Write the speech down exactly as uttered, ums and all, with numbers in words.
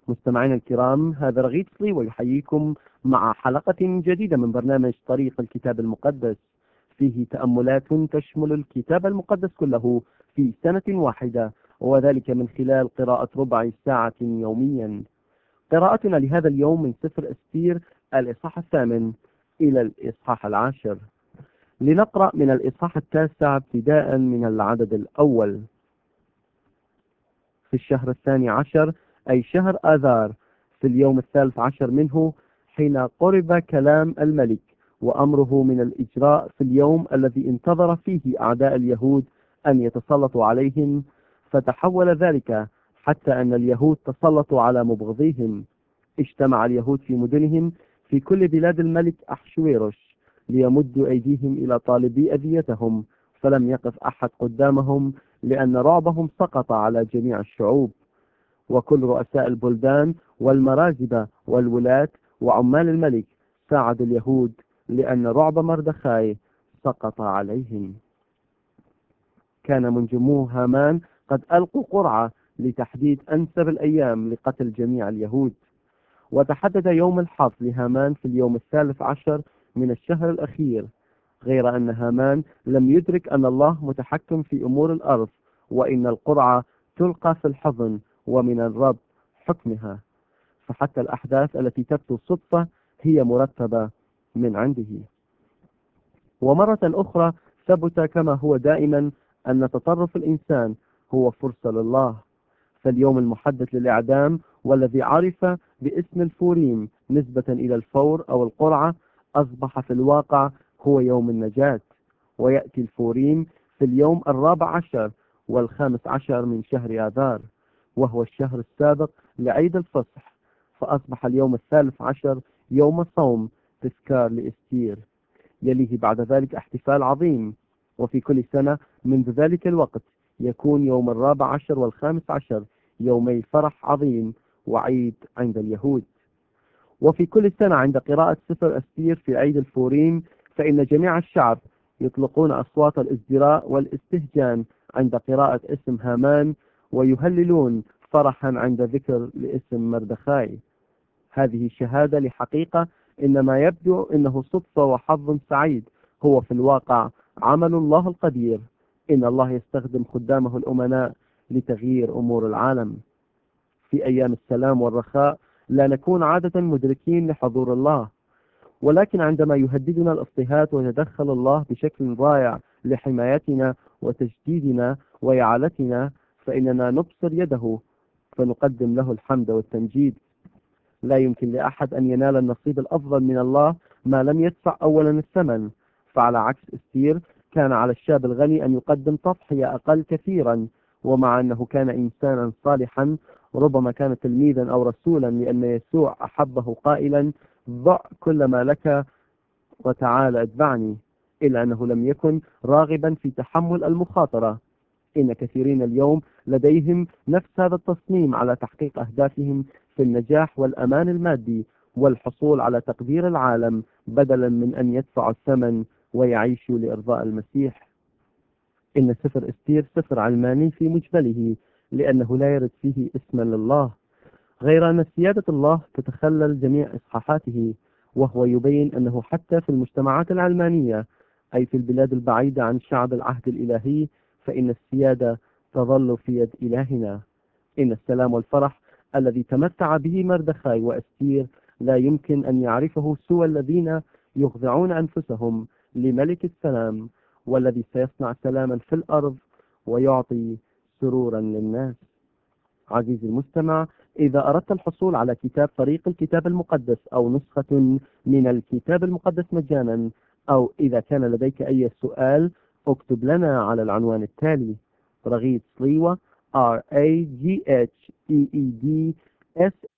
مستمعينا الكرام، هذا رغيد صلي ويحييكم مع حلقة جديدة من برنامج طريق الكتاب المقدس، فيه تأملات تشمل الكتاب المقدس كله في سنة واحدة، وذلك من خلال قراءة ربع ساعة يوميا. قراءتنا لهذا اليوم من سفر أستير الإصحاح الثامن إلى الإصحاح العاشر. لنقرأ من الإصحاح التاسع ابتداء من العدد الأول. في الشهر الثاني عشر، أي شهر آذار، في اليوم الثالث عشر منه، حين قرب كلام الملك وأمره من الإجراء في اليوم الذي انتظر فيه أعداء اليهود أن يتسلطوا عليهم، فتحول ذلك حتى أن اليهود تسلطوا على مبغضيهم. اجتمع اليهود في مدنهم في كل بلاد الملك أحشويروش ليمدوا أيديهم إلى طالبي أذيتهم، فلم يقف أحد قدامهم، لأن رعبهم سقط على جميع الشعوب. وكل رؤساء البلدان والمراجبة والولاة وعمال الملك ساعدوا اليهود، لأن رعب مردخاي سقط عليهم. كان منجمو هامان قد ألقوا قرعة لتحديد أنسب الأيام لقتل جميع اليهود، وتحدد يوم الحظ لهامان في اليوم الثالث عشر من الشهر الأخير، غير أن هامان لم يدرك أن الله متحكم في أمور الأرض، وإن القرعة تلقى في الحضن ومن الرب حكمها، فحتى الأحداث التي تبدو صدفة هي مرتبة من عنده. ومرة أخرى ثبت كما هو دائما أن تطرف الإنسان هو فرصة لله، فاليوم المحدد للإعدام والذي عرف باسم الفوريم نسبة إلى الفور أو القرعة أصبح في الواقع هو يوم النجاة، ويأتي الفوريم في اليوم الرابع عشر والخامس عشر من شهر آذار، وهو الشهر السابق لعيد الفصح، فأصبح اليوم الثالث عشر يوم صوم تذكار لإستير. يليه بعد ذلك احتفال عظيم، وفي كل سنة منذ ذلك الوقت يكون يوم الرابع عشر والخامس عشر يومي فرح عظيم وعيد عند اليهود. وفي كل سنة عند قراءة سفر أستير في عيد الفوريم، فإن جميع الشعب يطلقون أصوات الازدراء والاستهجان عند قراءة اسم هامان، ويهللون فرحا عند ذكر لاسم مردخاي. هذه الشهادة لحقيقة إنما يبدو إنه صدفة وحظ سعيد، هو في الواقع عمل الله القدير. إن الله يستخدم خدامه الأمناء لتغيير أمور العالم. في أيام السلام والرخاء لا نكون عادة مدركين لحضور الله، ولكن عندما يهددنا الاضطهاد ويتدخل الله بشكل رائع لحمايتنا وتجديدنا وإعالتنا، فإننا نبصر يده فنقدم له الحمد والتمجيد. لا يمكن لأحد أن ينال النصيب الأفضل من الله ما لم يدفع أولا الثمن، فعلى عكس أستير كان على الشاب الغني أن يقدم تضحية أقل كثيرا، ومع أنه كان إنسانا صالحا ربما كان تلميذا أو رسولا، لأن يسوع أحبه قائلا: ضع كل ما لك وتعال اتبعني، إلا أنه لم يكن راغبا في تحمل المخاطرة. إن كثيرين اليوم لديهم نفس هذا التصميم على تحقيق أهدافهم في النجاح والأمان المادي والحصول على تقدير العالم، بدلا من أن يدفعوا الثمن ويعيشوا لإرضاء المسيح. إن سفر أستير سفر علماني في مجمله، لأنه لا يرد فيه اسما لله، غير أن سيادة الله تتخلل جميع إصحاحاته، وهو يبين أنه حتى في المجتمعات العلمانية، أي في البلاد البعيدة عن شعب العهد الإلهي، فإن السيادة تظل في يد إلهنا. إن السلام والفرح الذي تمتع به مردخاي وأستير لا يمكن أن يعرفه سوى الذين يخضعون أنفسهم لملك السلام، والذي سيصنع سلاما في الأرض ويعطي سرورا للناس. عزيزي المستمع، إذا أردت الحصول على كتاب طريق الكتاب المقدس أو نسخة من الكتاب المقدس مجانا، أو إذا كان لديك أي سؤال، اكتب لنا على العنوان التالي: رغيد صليوة R A G H E E D S